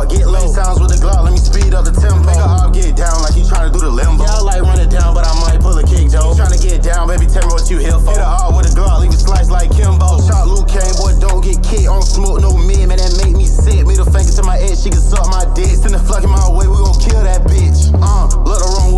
hard, get low. Sounds with the Glock, let me speed up the tempo. Make a op get down like he tryna do the limbo. Yeah, I like run it down, but I might pull a kick, Joe. Tryna get down, baby, tell me what you here for. Hit a op with a Glock, leave it sliced like Kimbo. Shot Luke Kane, boy, don't get kicked. On smoke, no mid, man, that make me sick. Middle finger to my ex, she can suck my dick. Send the flock in my way, we gon' kill that bitch. Look the wrong